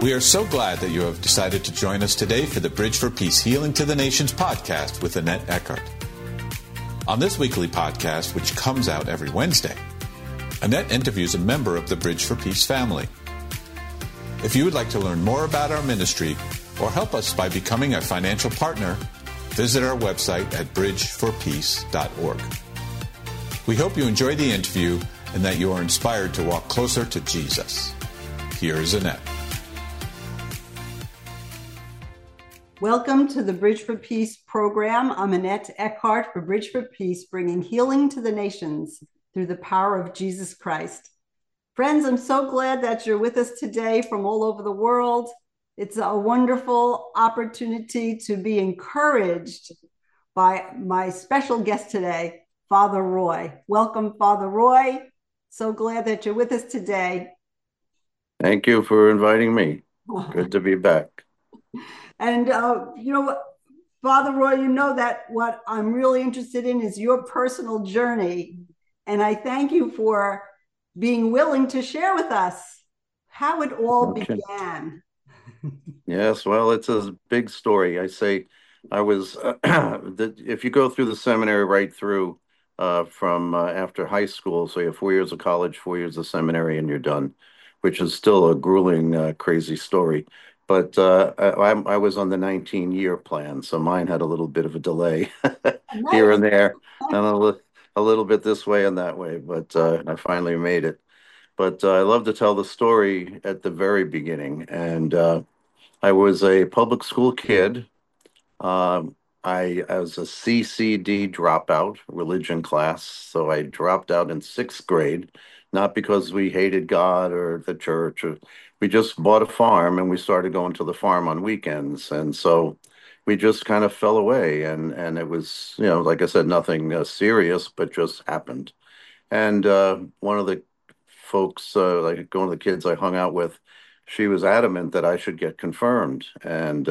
We are so glad that you have decided to join us today for the Bridge for Peace Healing to the Nations podcast with Annette Eckhart. On this weekly podcast, which comes out every Wednesday, Annette interviews a member of the Bridge for Peace family. If you would like to learn more about our ministry or help us by becoming a financial partner, visit our website at bridgeforpeace.org. We hope you enjoy the interview and that you are inspired to walk closer to Jesus. Here is Annette. Welcome to the Bridge for Peace program. I'm Annette Eckhart for Bridge for Peace, bringing healing to the nations through the power of Jesus Christ. Friends, I'm so glad that you're with us today from all over the world. It's a wonderful opportunity to be encouraged by my special guest today, Father Roy. Welcome, Father Roy. So glad that you're with us today. Thank you for inviting me. Good to be back. And, Father Roy, you know that what I'm really interested in is your personal journey. And I thank you for being willing to share with us how it all began. Yes, well, it's a big story. I say I was, if you go through the seminary right through from after high school, so you have 4 years of college, 4 years of seminary, and you're done, which is still a grueling, crazy story. But I was on the 19-year plan, so mine had a little bit of a delay here and there, and a little bit this way and that way, but I finally made it. But I love to tell the story at the very beginning. And I was a public school kid. I was a CCD dropout, religion class, so I dropped out in 6th grade, not because we hated God or the church. We just bought a farm and we started going to the farm on weekends. And so we just kind of fell away. And it was, like I said, nothing serious, but just happened. And one of the folks, like one of the kids I hung out with, she was adamant that I should get confirmed. And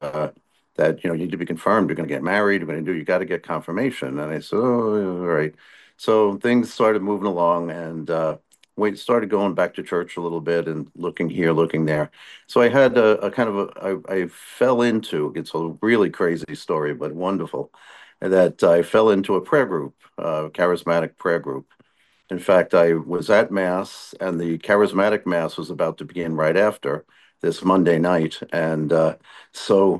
that, you need to be confirmed. You're going to get married. You got to get confirmation. And I said, oh, all right. So things started moving along, and we started going back to church a little bit and looking here, looking there. So I had I fell into, it's a really crazy story, but wonderful, that I fell into a prayer group, charismatic prayer group. In fact, I was at Mass, and the charismatic Mass was about to begin right after this Monday night. And so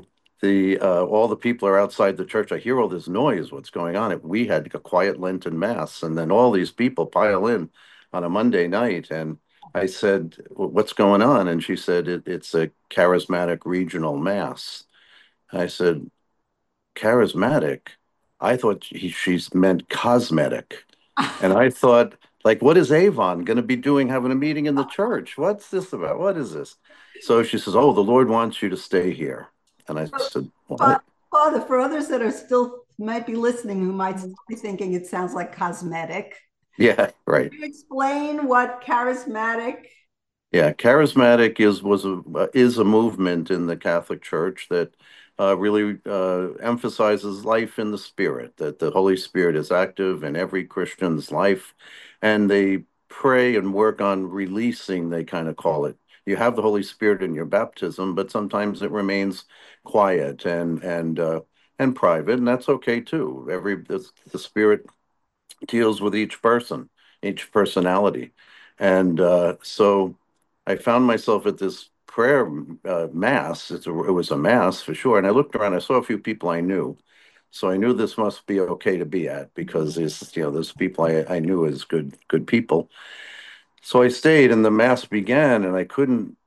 all the people are outside the church. I hear all this noise. What's going on? We had a quiet Lenten Mass, and then all these people pile in on a Monday night. And I said, what's going on? And she said, it's a charismatic regional Mass. I said, charismatic? I thought she's meant cosmetic. And I thought, like, what is Avon going to be doing having a meeting in the church? What's this about? What is this? So she says, oh, the Lord wants you to stay here. And I said, what? Father, for others that are still might be listening who might be thinking it sounds like cosmetic. Yeah, right. Can you explain what charismatic? Yeah, charismatic is a movement in the Catholic Church that really emphasizes life in the Spirit, that the Holy Spirit is active in every Christian's life, and they pray and work on releasing, they kind of call it. You have the Holy Spirit in your baptism, but sometimes it remains quiet and private, and that's okay too. The Spirit deals with each person, each personality, and so I found myself at this prayer mass. It was a mass for sure, and I looked around. I saw a few people I knew, so I knew this must be okay to be at because there's people I knew as good people. So I stayed, and the mass began, and I couldn't.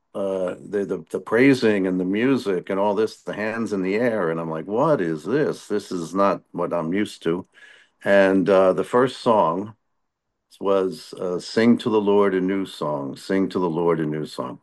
The praising and the music and all this, the hands in the air, and I'm like, what is this? This is not what I'm used to. And the first song was "Sing to the Lord a New Song." Sing to the Lord a new song.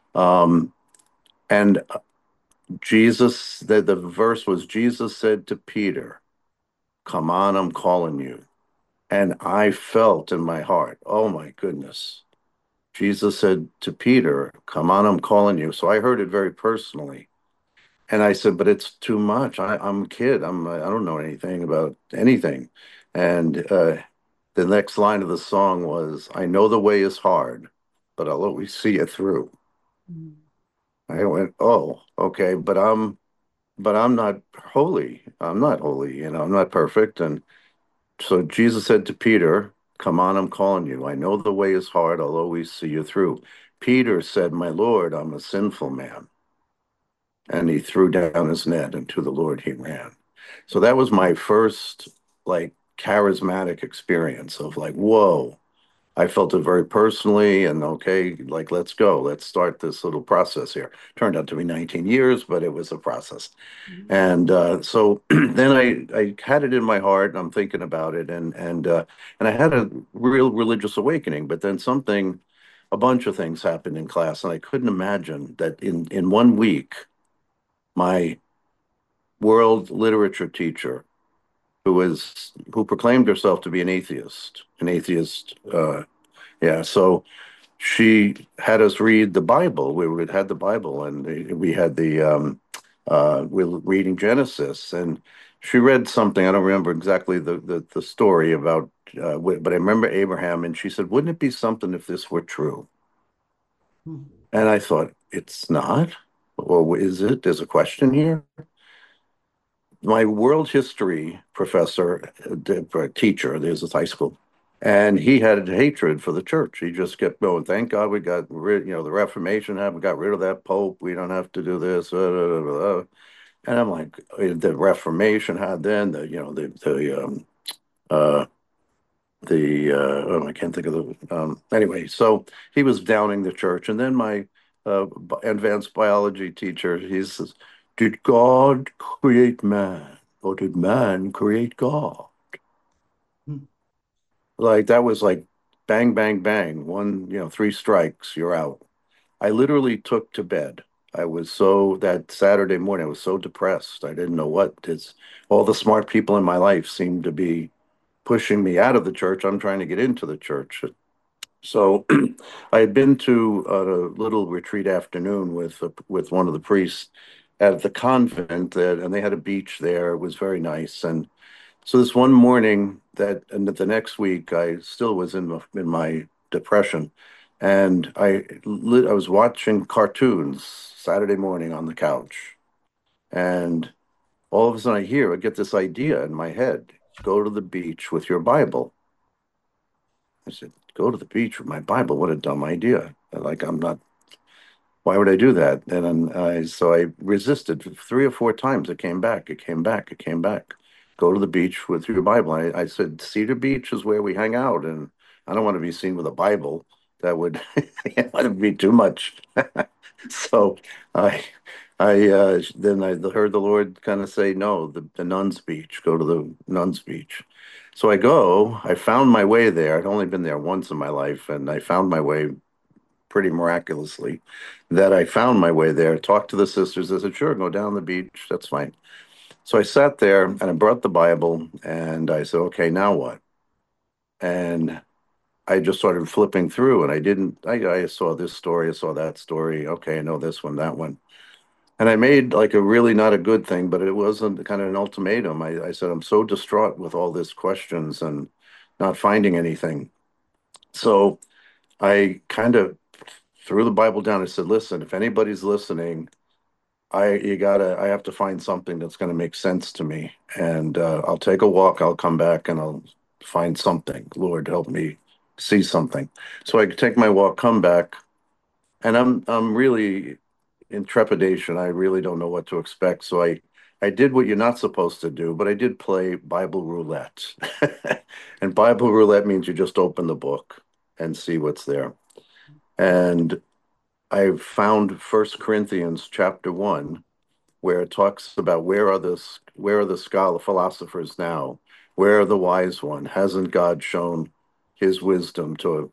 And Jesus, the verse was, Jesus said to Peter, come on, I'm calling you. And I felt in my heart, oh my goodness. Jesus said to Peter, come on, I'm calling you. So I heard it very personally. And I said, but it's too much. I'm a kid. I don't know anything about anything. And the next line of the song was, I know the way is hard, but I'll always see it through. I went, oh, okay, but I'm not holy. I'm not holy, I'm not perfect. And so Jesus said to Peter, come on, I'm calling you. I know the way is hard. I'll always see you through. Peter said, my Lord, I'm a sinful man. And he threw down his net, and to the Lord he ran. So that was my first like charismatic experience of like, whoa. I felt it very personally, and okay, like let's go. Let's start this little process here. Turned out to be 19 years, but it was a process. And so then I had it in my heart, and I'm thinking about it, and I had a real religious awakening. But then a bunch of things happened in class, and I couldn't imagine that in 1 week, my world literature teacher, who proclaimed herself to be an atheist. Yeah, so she had us read the Bible. We had the Bible, and we were reading Genesis, and she read something. I don't remember exactly the story about, but I remember Abraham, and she said, "Wouldn't it be something if this were true?" And I thought, "It's not, or is it? There's a question here." My world history professor, teacher, there's this high school, and he had hatred for the church. He just kept going, thank God we got rid, the Reformation happened, we got rid of that Pope. We don't have to do this. And I'm like, the Reformation had then uh, oh, I can't think of anyway, so he was downing the church. And then my advanced biology teacher, he says, did God create man or did man create God? Like that was like bang, bang, bang. One, three strikes, you're out. I literally took to bed. That Saturday morning, I was so depressed. I didn't know what. It's all the smart people in my life seemed to be pushing me out of the church. I'm trying to get into the church. So I had been to a little retreat afternoon with one of the priests at the convent, and they had a beach there. It was very nice. And so this one morning, and the next week, I still was in my depression, and I was watching cartoons Saturday morning on the couch, and all of a sudden I get this idea in my head: go to the beach with your Bible. I said, go to the beach with my Bible. What a dumb idea! Like I'm not. Why would I do that? And so I resisted 3 or 4 times. It came back. It came back. It came back. Go to the beach with your Bible. I said, Cedar Beach is where we hang out, and I don't want to be seen with a Bible. That would that would be too much. So I I then I heard the Lord kind of say, no, the nuns beach. Go to the nuns beach. So I go. I found my way there. I'd only been there once in my life, and I found my way pretty miraculously that I found my way there, talked to the sisters. I said, sure, go down the beach. That's fine. So I sat there and I brought the Bible and I said, okay, now what? And I just started flipping through and I saw this story, I saw that story. Okay, I know this one, that one. And I made like a really not a good thing, but it wasn't kind of an ultimatum. I said, I'm so distraught with all these questions and not finding anything. So I kind of threw the Bible down and said, listen, if anybody's listening, I have to find something that's going to make sense to me. And I'll take a walk, I'll come back and I'll find something. Lord, help me see something. So I take my walk, come back, and I'm really in trepidation. I really don't know what to expect. So I did what you're not supposed to do, but I did play Bible roulette. And Bible roulette means you just open the book and see what's there. And I found First Corinthians chapter 1, where it talks about where are the scholar philosophers now? Where are the wise one? Hasn't God shown his wisdom to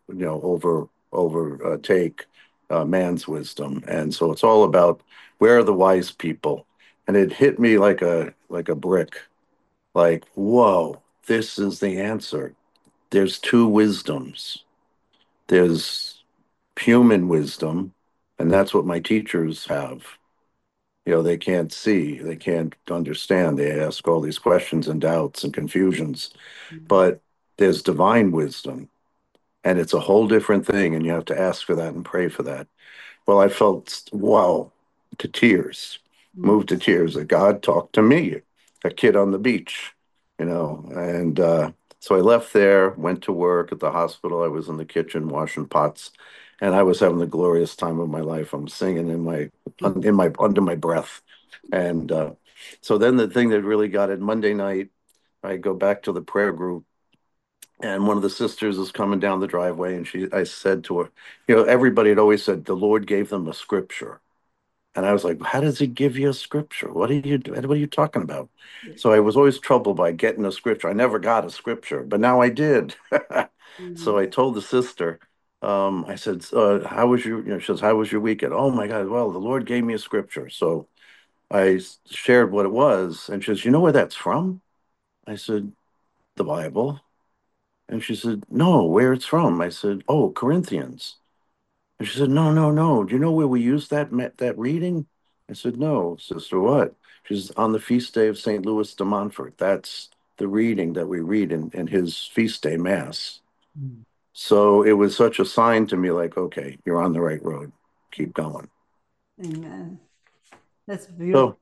overtake man's wisdom? And so it's all about where are the wise people? And it hit me like a brick, like, whoa, this is the answer. There's two wisdoms. There's human wisdom, and that's what my teachers have. They can't see, they can't understand. They ask all these questions and doubts and confusions. But there's divine wisdom, and it's a whole different thing. And you have to ask for that and pray for that. Well, I felt, wow. to tears, moved to tears that God talked to me, a kid on the beach, and so I left there, went to work at the hospital. I was in the kitchen washing pots, and I was having the glorious time of my life. I'm singing under my breath, and so then the thing that really got it, Monday night, I go back to the prayer group, and one of the sisters is coming down the driveway, and I said to her, everybody had always said the Lord gave them a scripture. And I was like, how does he give you a scripture? What are you talking about? So I was always troubled by getting a scripture. I never got a scripture, but now I did. So I told the sister, I said, how was she says, how was your weekend? Oh my God. Well, the Lord gave me a scripture. So I shared what it was. And she says, you know where that's from? I said, the Bible. And she said, no, where it's from? I said, oh, Corinthians. And she said, no, no, no. Do you know where we use that reading? I said, no, sister, what? She says, on the feast day of St. Louis de Montfort. That's the reading that we read in his feast day mass. Mm. So it was such a sign to me, like, okay, you're on the right road. Keep going. Amen. That's beautiful.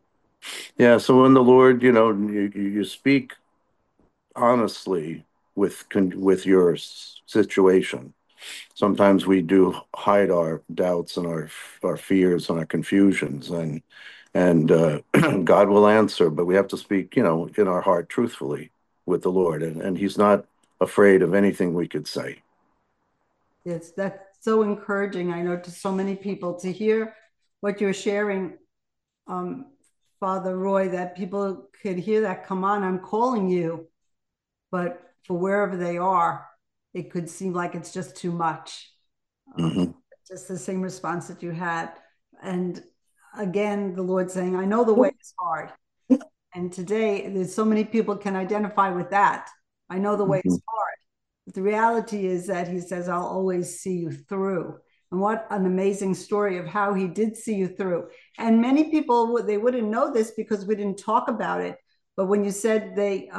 So when the Lord, you speak honestly with your situation. Sometimes we do hide our doubts and our fears and our confusions, and God will answer, but we have to speak, in our heart truthfully with the Lord, and He's not afraid of anything we could say. Yes, that's so encouraging. I know to so many people to hear what you're sharing, Father Roy, that people could hear that. Come on, I'm calling you, but for wherever they are, it could seem like it's just too much. Just the same response that you had. And again, the Lord saying, I know the way is hard. And today, there's so many people can identify with that. I know the way is hard. But the reality is that He says, I'll always see you through. And what an amazing story of how He did see you through. And many people, they wouldn't know this because we didn't talk about it. But when you said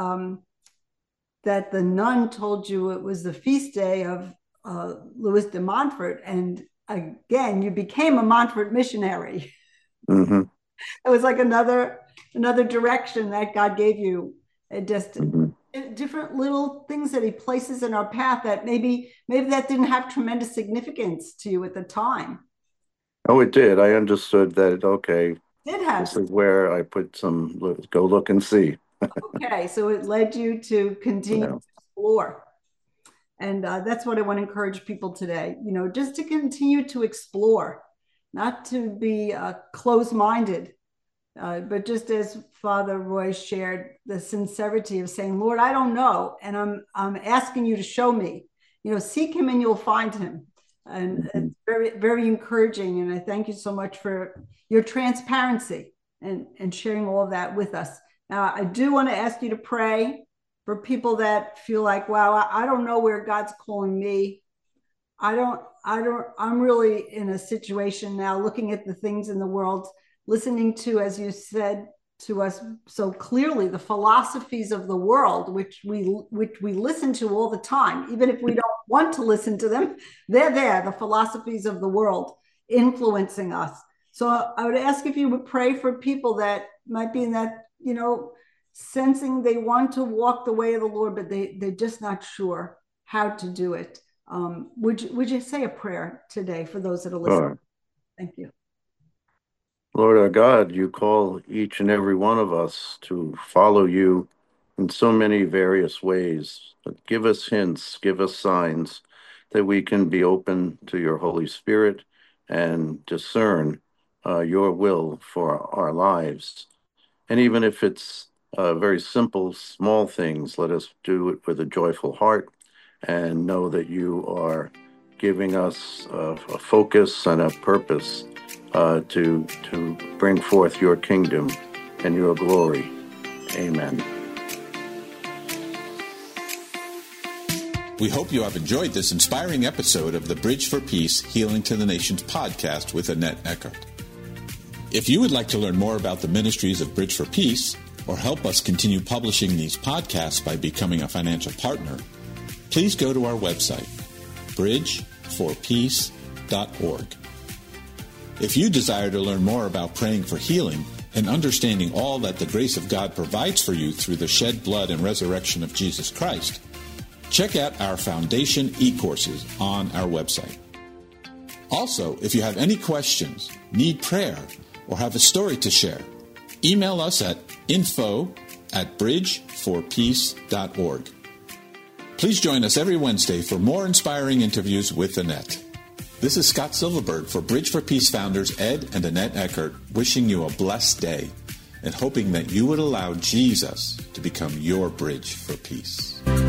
that the nun told you it was the feast day of Louis de Montfort, and again, you became a Montfort missionary. It was like another direction that God gave you. It just different little things that He places in our path that maybe that didn't have tremendous significance to you at the time. Oh, it did. I understood that. Okay, did have this is where I put some. Go look and see. Okay, so it led you to continue to explore. And that's what I want to encourage people today, just to continue to explore, not to be closed-minded, but just as Father Roy shared, the sincerity of saying, Lord, I don't know, and I'm asking you to show me. Seek Him and you'll find Him. And it's very, very encouraging. And I thank you so much for your transparency and sharing all of that with us. Now, I do want to ask you to pray for people that feel like, wow, I don't know where God's calling me. I'm really in a situation now, looking at the things in the world, listening to, as you said to us so clearly, the philosophies of the world, which we listen to all the time, even if we don't want to listen to them, they're there, the philosophies of the world influencing us. So I would ask if you would pray for people that might be in that, sensing they want to walk the way of the Lord, but they're just not sure how to do it. Would you say a prayer today for those that are listening? Sure. Thank you. Lord our God, you call each and every one of us to follow you in so many various ways. But give us hints, give us signs that we can be open to your Holy Spirit and discern your will for our lives. And even if it's very simple, small things, let us do it with a joyful heart and know that you are giving us a focus and a purpose to bring forth your kingdom and your glory. Amen. We hope you have enjoyed this inspiring episode of the Bridge for Peace, Healing to the Nations podcast with Annette Eckhart. If you would like to learn more about the ministries of Bridge for Peace, or help us continue publishing these podcasts by becoming a financial partner, please go to our website, bridgeforpeace.org. If you desire to learn more about praying for healing and understanding all that the grace of God provides for you through the shed blood and resurrection of Jesus Christ, check out our Foundation e-courses on our website. Also, if you have any questions, need prayer, or have a story to share, email us at info@bridgeforpeace.org. Please join us every Wednesday for more inspiring interviews with Annette. This is Scott Silverberg for Bridge for Peace founders Ed and Annette Eckert, wishing you a blessed day and hoping that you would allow Jesus to become your bridge for peace.